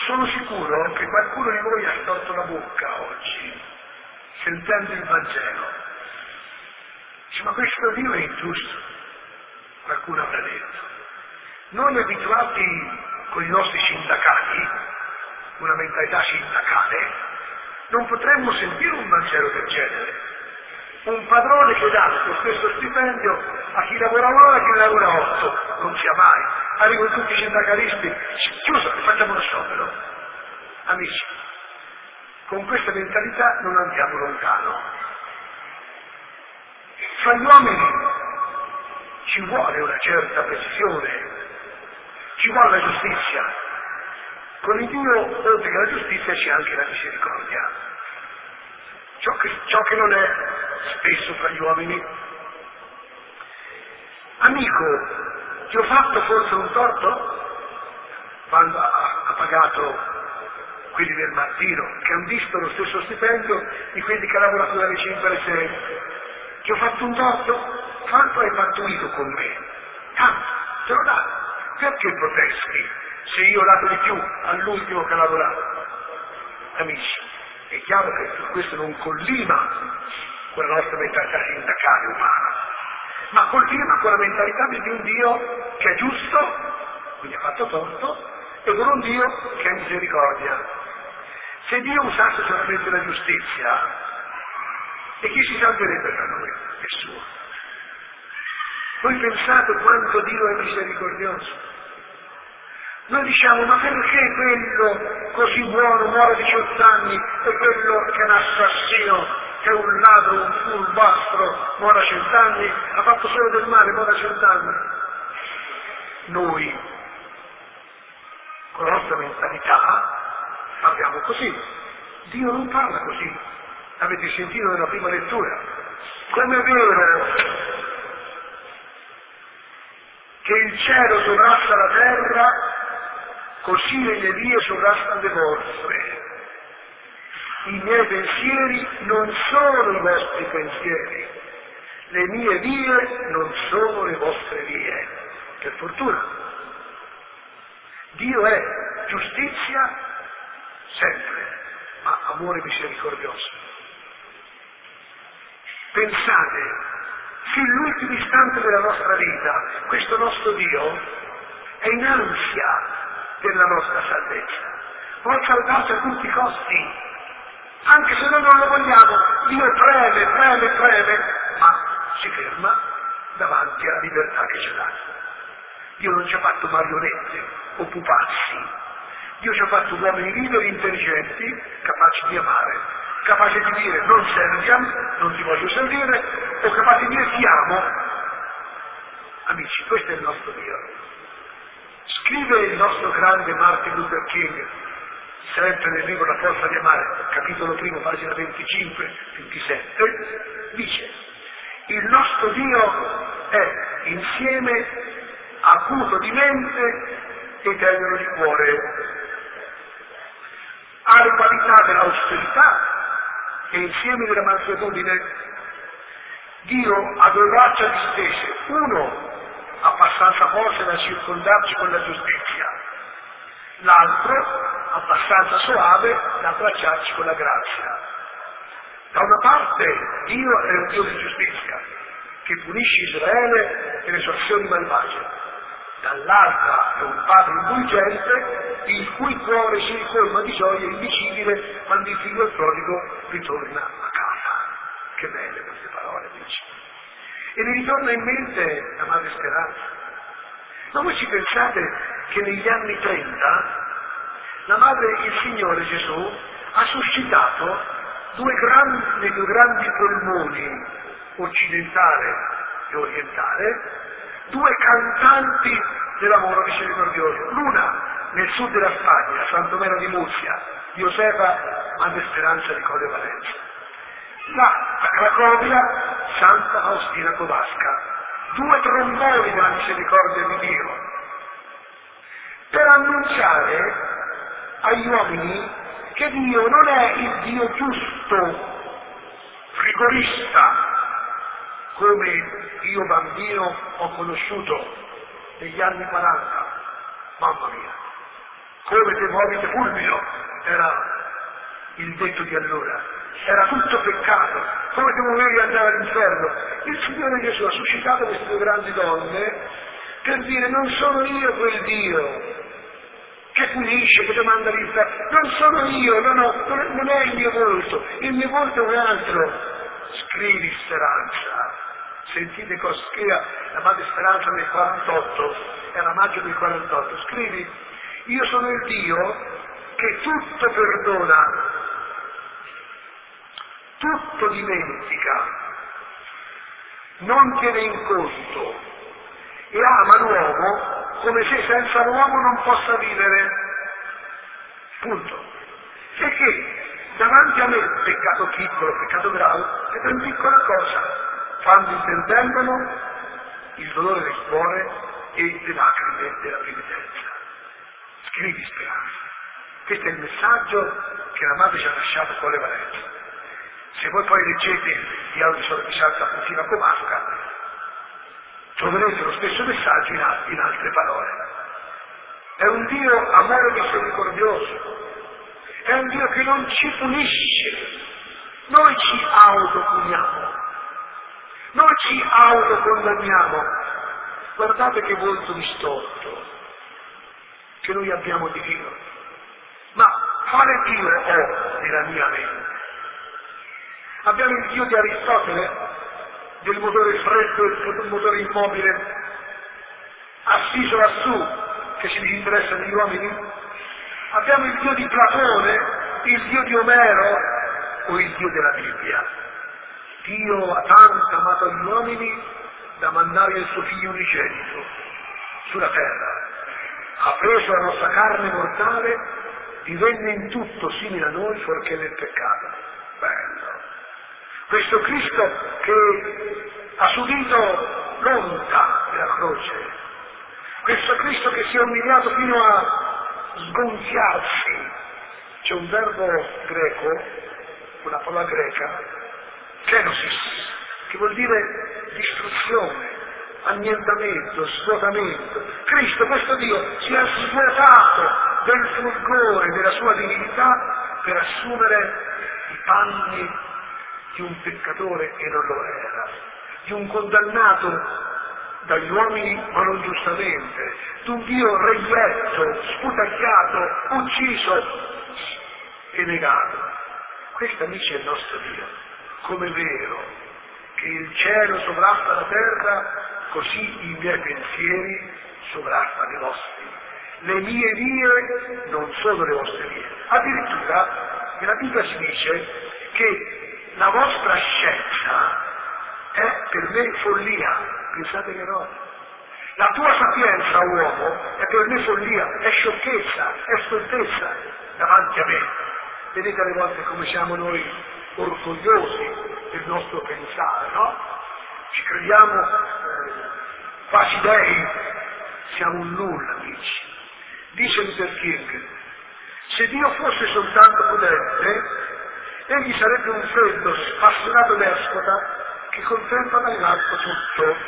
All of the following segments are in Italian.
Sono sicuro che qualcuno di voi ha storto la bocca oggi, sentendo il Vangelo. Dice, ma questo Dio è ingiusto, qualcuno avrà detto. Noi abituati con i nostri sindacati, una mentalità sindacale, non potremmo sentire un Vangelo del genere. Un padrone che dà lo stesso stipendio a chi lavora un'ora e a chi ne lavora 8, non sia mai. Arrivano tutti i sindacalisti, chiuso, facciamo uno sciopero. Amici, con questa mentalità non andiamo lontano. Fra gli uomini ci vuole una certa precisione, ci vuole la giustizia. Con il Dio, oltre che la giustizia, c'è anche la misericordia. Ciò che non è spesso fra gli uomini. Amico, ti ho fatto forse un torto? Quando ha pagato quelli del mattino, che hanno visto lo stesso stipendio di quelli che lavorano dalle 5 alle 6. Ti ho fatto un torto? Quanto hai pattuito con me? Tanto, te lo dà. Perché protesti se io ho dato di più all'ultimo che ha lavorato? Amici, è chiaro che questo non collima con la nostra mentalità sindacale umana, ma collima con la mentalità di un Dio che è giusto, quindi ha fatto torto, e con un Dio che è misericordia. Se Dio usasse solamente la giustizia, e chi si salverebbe da noi? Nessuno. Voi pensate quanto Dio è misericordioso? Noi diciamo, ma perché quello così buono muore a 18 anni e quello che è un assassino, che è un ladro, un furbastro, muore a 100 anni, ha fatto solo del male, muore a 100 anni? Noi, con la nostra mentalità, parliamo così. Dio non parla così. Avete sentito nella prima lettura? Come è vero che il cielo sovrasta la terra, così le mie vie sovrastano le vostre. I miei pensieri non sono i vostri pensieri, le mie vie non sono le vostre vie. Per fortuna. Dio è giustizia sempre, ma amore misericordioso. Pensate, fino all'ultimo istante della nostra vita, questo nostro Dio è in ansia per la nostra salvezza. Vuole salvarci a tutti i costi, anche se noi non lo vogliamo. Dio preme, ma si ferma davanti alla libertà che ci ha dato. Dio non ci ha fatto marionette o pupazzi. Dio ci ha fatto uomini liberi, intelligenti, capaci di amare, capaci di dire non serviam, non ti voglio servire, o capaci di dire ti amo. Amici, questo è il nostro Dio. Scrive il nostro grande Martin Luther King, sempre nel libro La forza di amare, capitolo 1, pagina 25-27, dice: il nostro Dio è insieme acuto di mente e tenero di cuore. Ha le qualità dell'austerità e insieme della mansuetudine. Dio ha due braccia distese, uno abbastanza forte da circondarci con la giustizia, l'altro abbastanza soave da abbracciarci con la grazia. Da una parte Dio è un Dio di giustizia che punisce Israele e le sue azioni malvagie, dall'altra è un padre indulgente il cui cuore si ricolma di gioia indicibile quando il figlio prodigo ritorna a casa. Che belle queste parole, dice. E mi ritorna in mente la Madre Speranza. Ma voi ci pensate che negli anni 30 la Madre, il Signore Gesù, ha suscitato due grandi polmoni, occidentale e orientale, due cantanti dell'amore misericordioso. L'una nel sud della Spagna, a Santomero di Murcia, Josefa Madre Speranza di Colle Valenza. Là a Cracovia, Santa Faustina Kowalska, due tromboni della misericordia di Dio, per annunciare agli uomini che Dio non è il Dio giusto, frigorista, come io bambino ho conosciuto negli anni 40. Mamma mia, come te muovi te fulmino, era il detto di allora, era tutto peccato, come ti muovevi andare all'inferno. Il Signore Gesù ha suscitato queste due grandi donne per dire: non sono io quel Dio che punisce, che domanda l'inferno, non sono io, non è il mio volto è un altro. Scrivi Speranza, sentite cosa scrive la madre Speranza nel 48, era maggio del 48, scrivi: io sono il Dio che tutto perdona, tutto dimentica, non tiene in conto e ama l'uomo come se senza l'uomo non possa vivere. Punto. E che davanti a me il peccato piccolo, il peccato grave, è una piccola cosa, quando intervengono il dolore del cuore e le lacrime della penitenza. Scrivi Speranza. Questo è il messaggio che la madre ci ha lasciato con le Valenze. Se voi poi leggete il dialogo di Santa Faustina Comasca, troverete lo stesso messaggio in altre parole. È un Dio amore misericordioso, è un Dio che non ci punisce, noi ci autopuniamo, noi ci autocondanniamo. Guardate che volto distorto che noi abbiamo di Dio. Ma quale Dio ho nella mia mente? Abbiamo il Dio di Aristotele, del motore freddo e del motore immobile, assiso lassù, che ci disinteressa degli uomini? Abbiamo il Dio di Platone, il Dio di Omero o il Dio della Bibbia? Dio ha tanto amato gli uomini da mandare il suo figlio unigenito sulla terra. Ha preso la nostra carne mortale, divenne in tutto simile a noi, fuorché nel peccato. Bello. Questo Cristo che ha subito l'onta della croce, questo Cristo che si è umiliato fino a sgonfiarsi. C'è un verbo greco, una parola greca, kenosis, che vuol dire distruzione, annientamento, svuotamento. Cristo, questo Dio, si è svuotato del fulgore della sua divinità per assumere i panni di un peccatore che non lo era, di un condannato dagli uomini ma non giustamente, di un Dio reietto, sputacchiato, ucciso e negato. Questo, amici, è il nostro Dio. Come è vero che il cielo sovrasta la terra, così i miei pensieri sovrastano i vostri. Le mie vie non sono le vostre vie. Addirittura nella Bibbia si dice che la vostra scienza è per me follia. Pensate che roba. La tua sapienza, uomo, è per me follia, è sciocchezza, è stoltezza davanti a me. Vedete alle volte come siamo noi orgogliosi del nostro pensare, no? Ci crediamo quasi dei, siamo un nulla, amici. Dice Luther King: se Dio fosse soltanto potente, egli sarebbe un freddo, spassionato despota che contempla dall'alto tutto.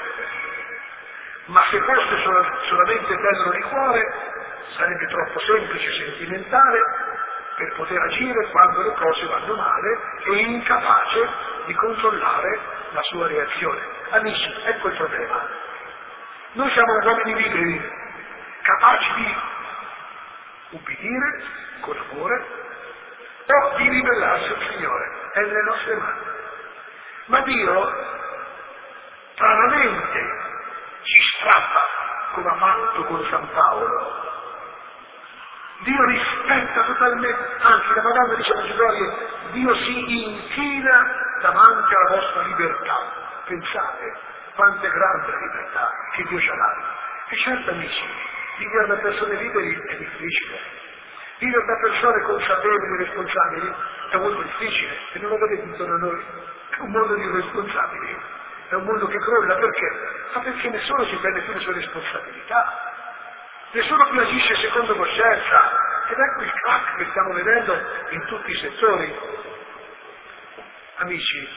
Ma se fosse solamente bello di cuore, sarebbe troppo semplice e sentimentale per poter agire quando le cose vanno male e incapace di controllare la sua reazione. Amici, ecco il problema. Noi siamo uomini liberi, capaci di ubbidire con amore o di ribellarsi al Signore. È nelle nostre mani. Ma Dio stranamente ci strappa, come ha fatto con San Paolo. Dio rispetta totalmente, anzi la Madonna dice a Gloria, Dio si inchina davanti alla vostra libertà. Pensate quanto è grande la libertà che Dio ci ha dato. E certo, amici, vivere da persone liberi è difficile. Vivere da persone consapevoli e responsabili è molto difficile, e non lo vedete intorno a noi. È un mondo di irresponsabili, è un mondo che crolla, perché? Ma perché nessuno si prende più le sue responsabilità, nessuno più agisce secondo coscienza, ed ecco il crack che stiamo vedendo in tutti i settori. Amici,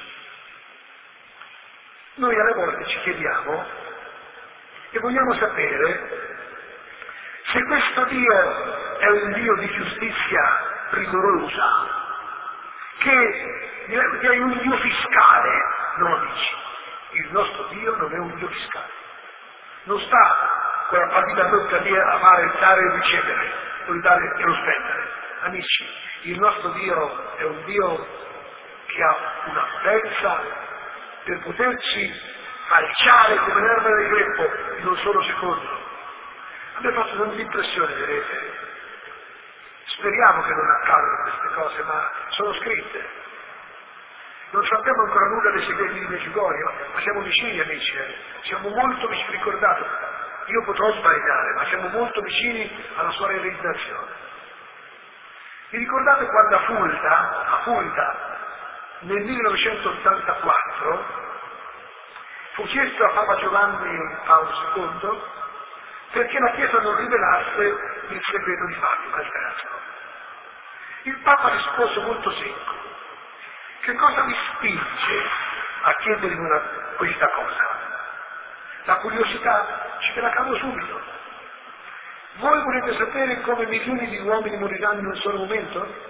noi alle volte ci chiediamo e vogliamo sapere Se questo Dio è un Dio di giustizia rigorosa, che è un Dio fiscale, no amici, il nostro Dio non è un Dio fiscale, non sta con la partita doppia di amare, dare e ricevere, o di dare e lo spendere. Amici, il nostro Dio è un Dio che ha una potenza per poterci falciare come l'erba del greppo in un solo secondo. A me fa tanta impressione, vedete. Speriamo che non accadano queste cose, ma sono scritte. Non sappiamo ancora nulla dei segreti di Medjugorje, ma siamo vicini, amici. Siamo molto vicini, ricordate, io potrò sbagliare, ma siamo molto vicini alla sua realizzazione. Vi ricordate quando a Fulda, nel 1984, fu chiesto a Papa Giovanni Paolo II perché la Chiesa non rivelasse il segreto di Fatima, il terzo. Il Papa rispose molto secco: che cosa mi spinge a chiedermi questa cosa? La curiosità ce la cavo subito. Voi volete sapere come milioni di uomini moriranno in un solo momento?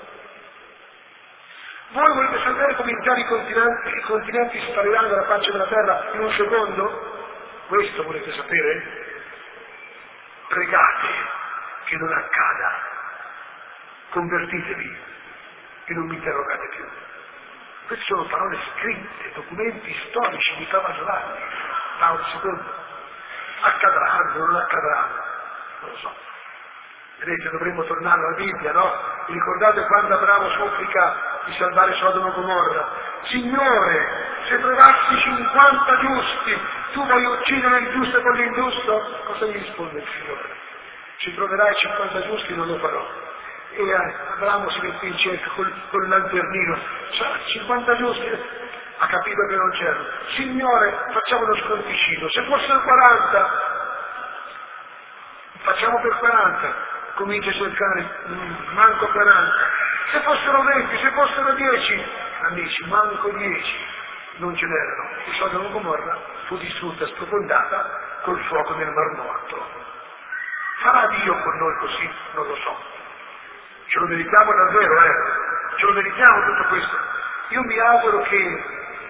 Voi volete sapere come interi continenti spariranno dalla faccia della terra in un secondo? Questo volete sapere? Pregate che non accada. Convertitevi e non mi interrogate più. Queste sono parole scritte, documenti storici di Papa Giovanni Paolo II. Accadranno, non accadranno, non lo so. Vedete, dovremmo tornare alla Bibbia, no? Vi ricordate quando Abramo supplica di salvare Sodoma e Gomorra? Signore, se trovassi 50 giusti, tu vuoi uccidere il giusto con l'ingiusto? Cosa gli risponde il Signore? Se troverai 50 giusti non lo farò. E Abramo si mette in cerca con lanternino, 50 giusti, ha capito che non c'erano. Signore, facciamo uno sconticino, se fossero 40, facciamo per 40, comincia a cercare, manco 40, se fossero 20, se fossero 10, amici, manco 10, non ce n'erano. E Sodoma e Gomorra fu distrutta, sprofondata col fuoco del Mar Morto. Farà Dio con noi così? Non lo so. Ce lo meritiamo davvero, ce lo meritiamo tutto questo. Io mi auguro che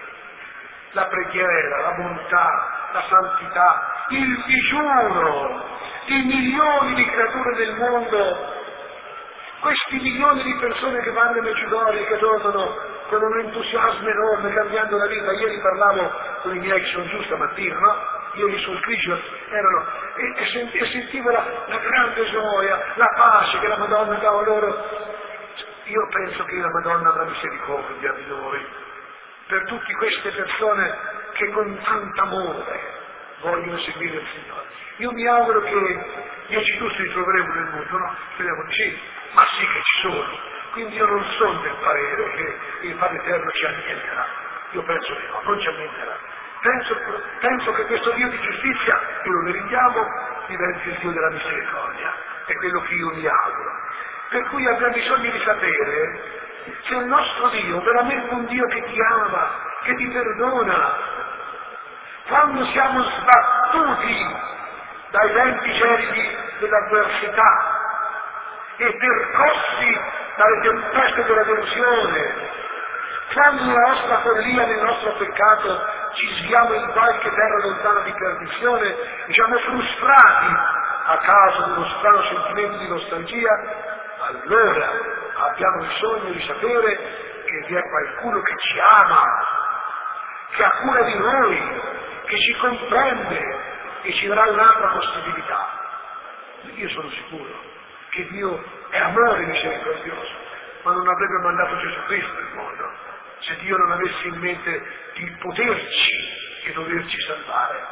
la preghiera, la bontà, la santità, il digiuno di milioni di creature del mondo, questi milioni di persone che vanno in Medjugorje, che tornano con un entusiasmo enorme, cambiando la vita. Ieri parlavo con i miei che sono giù stamattina, no? Ieri sul Krishna erano, e sentivo la grande gioia, la pace che la Madonna dava loro. Io penso che la Madonna avrà misericordia di noi, per tutte queste persone che con tanto amore vogliono seguire il Signore. Io mi auguro che 10 giusti li troveremo nel mondo, no? Speriamo di sì, ma sì che ci sono. Quindi io non sono del parere che il Padre Eterno ci annienterà. Io penso che no, non ci annienterà. Penso che questo Dio di giustizia, che lo meritiamo, diventi il Dio della misericordia. È quello che io mi auguro. Per cui abbiamo bisogno di sapere se il nostro Dio è veramente un Dio che ti ama, che ti perdona. Quando siamo sbattuti dai venti gelidi dell'avversità e percossi dalle tempeste della delusione, quando nella nostra follia, nel nostro peccato, ci sviamo in qualche terra lontana di perdizione, siamo frustrati a causa di uno strano sentimento di nostalgia, allora abbiamo bisogno di sapere che vi è qualcuno che ci ama, che ha cura di noi, che ci comprende e ci darà un'altra possibilità. Io sono sicuro che Dio è amore misericordioso, ma non avrebbe mandato Gesù Cristo nel mondo se Dio non avesse in mente di poterci e doverci salvare.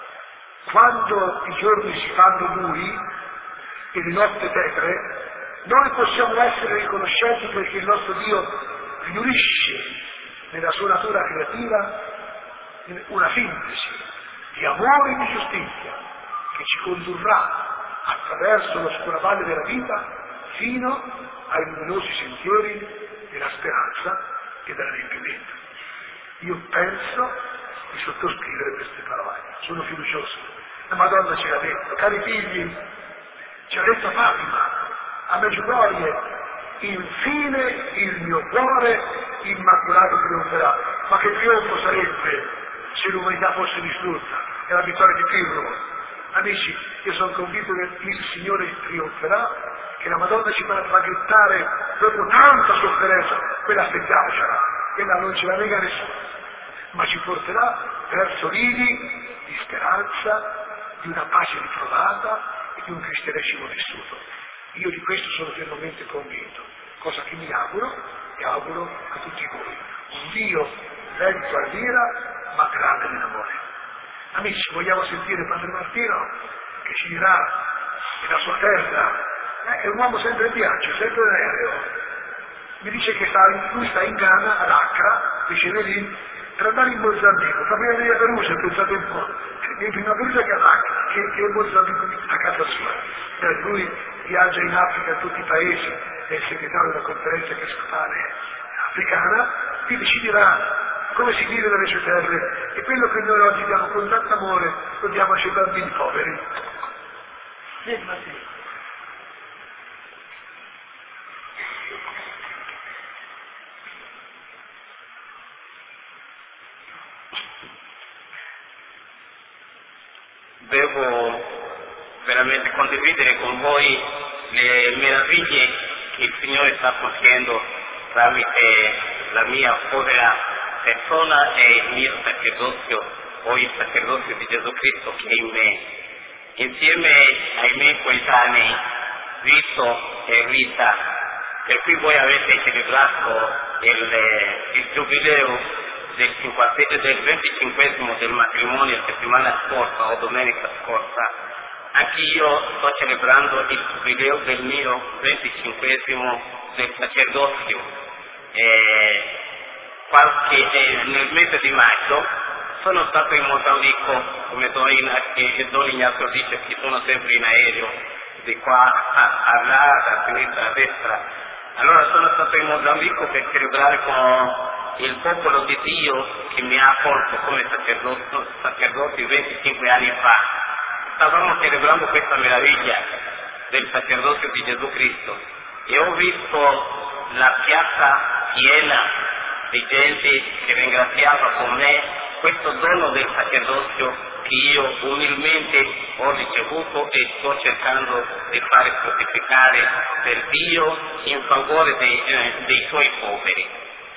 Quando i giorni si fanno duri e le notte tetre, noi possiamo essere riconoscenti perché il nostro Dio riunisce nella sua natura creativa una sintesi di amore e di giustizia che ci condurrà attraverso l'oscura valle della vita fino ai luminosi sentieri della speranza e dell'adempimento. Io penso di sottoscrivere queste parole, sono fiducioso. La Madonna ce l'ha detto: cari figli, Ci ha detto Fatima, a Medjugorje, infine il mio cuore immacolato trionferà. Ma che trionfo sarebbe se l'umanità fosse distrutta? È la vittoria di Pirro. Amici, io sono convinto che il Signore trionferà, che la Madonna ci farà traghettare dopo tanta sofferenza, quella aspettiamocela, quella non ce la nega nessuno, ma ci porterà verso lidi di speranza, di una pace ritrovata e di un cristianesimo vissuto. Io di questo sono fermamente convinto, cosa che mi auguro e auguro a tutti voi. Un Dio lento all'ira, ma grande nell'amore. Amici, vogliamo sentire Padre Martino che ci dirà che la sua terra è un uomo sempre in viaggio, sempre in aereo. Mi dice che lui sta in Ghana, ad Accra, riceve lì, per andare in Mozambico, prima di venire a Perugia, pensate un po', prima a Perugia che ad Accra, che in Mozambico a casa sua. Lui viaggia in Africa, in tutti i paesi, è il segretario della conferenza episcopale africana, quindi ci dirà come si vive nelle sue terre, e quello che noi oggi diamo con tanto amore lo diamo ai bambini poveri. Vieni Matteo. Devo veramente condividere con voi le meraviglie che il Signore sta compiendo tramite la mia povera persona e il mio sacerdozio, o il sacerdozio di Gesù Cristo che è in me. Insieme ai miei coetanei, Vito e Rita, per cui voi avete celebrato il giubileo del 25esimo del matrimonio settimana scorsa o domenica scorsa, anche io sto celebrando il giubileo del mio 25esimo del sacerdozio. Nel mese di maggio sono stato in Mozambico, come Don Ignazio dice, che sono sempre in aereo, di qua a là, da sinistra a destra. Allora sono stato in Mozambico per celebrare con il popolo di Dio che mi ha accolto come sacerdote 25 anni fa. Stavamo celebrando questa meraviglia del sacerdozio di Gesù Cristo e ho visto la piazza piena di gente che ringraziava con me questo dono del sacerdozio che io umilmente ho ricevuto e sto cercando di fare fruttificare per Dio in favore dei suoi poveri.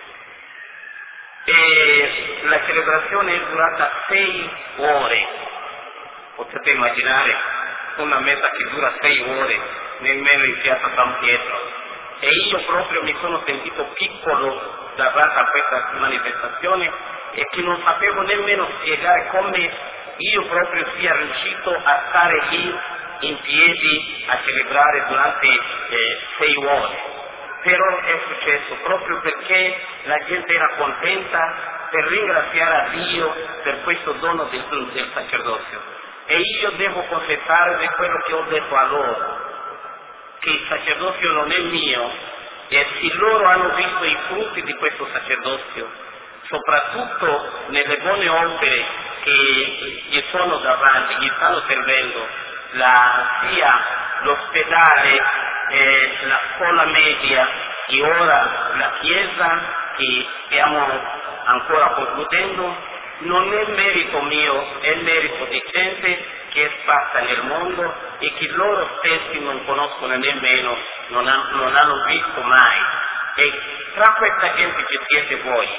E la celebrazione è durata 6 ore, potete immaginare una messa che dura 6 ore nemmeno in piazza San Pietro, e io proprio mi sono sentito piccolo davanti a questa manifestazione e che non sapevo nemmeno spiegare come io proprio sia riuscito a stare lì in piedi a celebrare durante 6 ore. Però è successo proprio perché la gente era contenta per ringraziare a Dio per questo dono del sacerdozio. E io devo confessare di quello che ho detto a loro, che il sacerdozio non è mio, e se loro hanno visto i frutti di questo sacerdozio, soprattutto nelle buone opere che gli sono davanti, gli stanno servendo, sia l'ospedale, la scuola media e ora la chiesa che stiamo ancora concludendo, non è merito mio, è merito di gente che è sparsa nel mondo e che loro stessi non conoscono nemmeno, non hanno visto mai. E tra questa gente ci siete voi.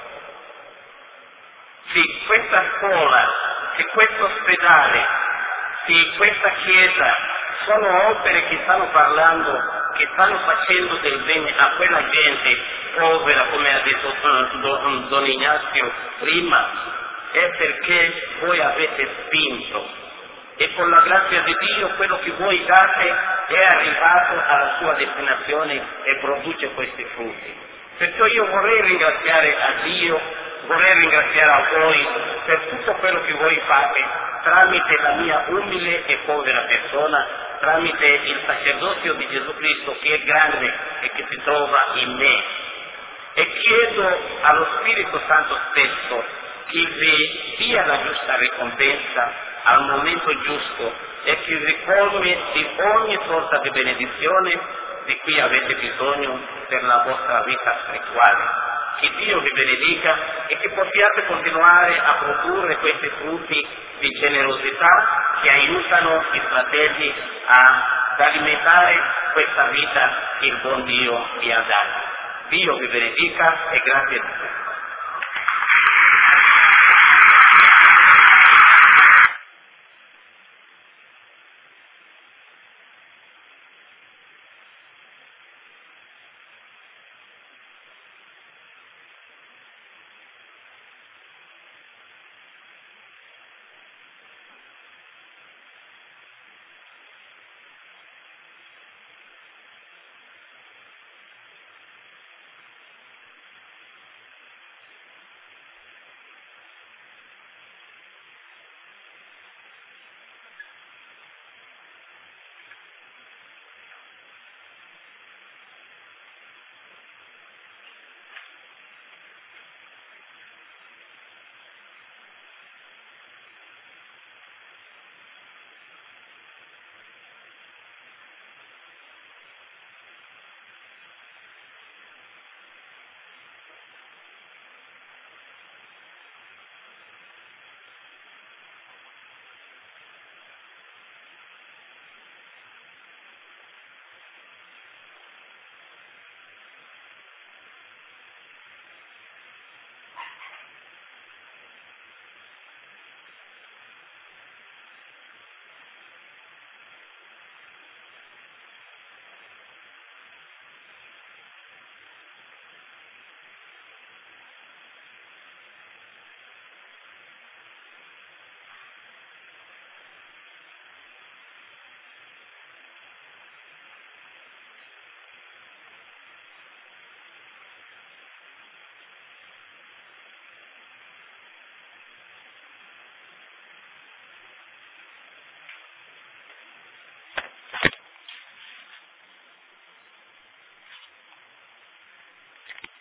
Se questa scuola, se questo ospedale, se questa chiesa sono opere che stanno parlando, che stanno facendo del bene a quella gente povera, come ha detto Don Ignazio prima, è perché voi avete spinto, e con la grazia di Dio quello che voi date è arrivato alla sua destinazione e produce questi frutti. Perciò io vorrei ringraziare a Dio, vorrei ringraziare a voi per tutto quello che voi fate tramite la mia umile e povera persona, tramite il sacerdozio di Gesù Cristo che è grande e che si trova in me. E chiedo allo Spirito Santo stesso che vi dia la giusta ricompensa al momento giusto e che ricolmi di ogni sorta di benedizione di cui avete bisogno per la vostra vita spirituale. Che Dio vi benedica e che possiate continuare a produrre questi frutti di generosità che aiutano i fratelli ad alimentare questa vita che il buon Dio vi ha dato. Dio vi benedica e grazie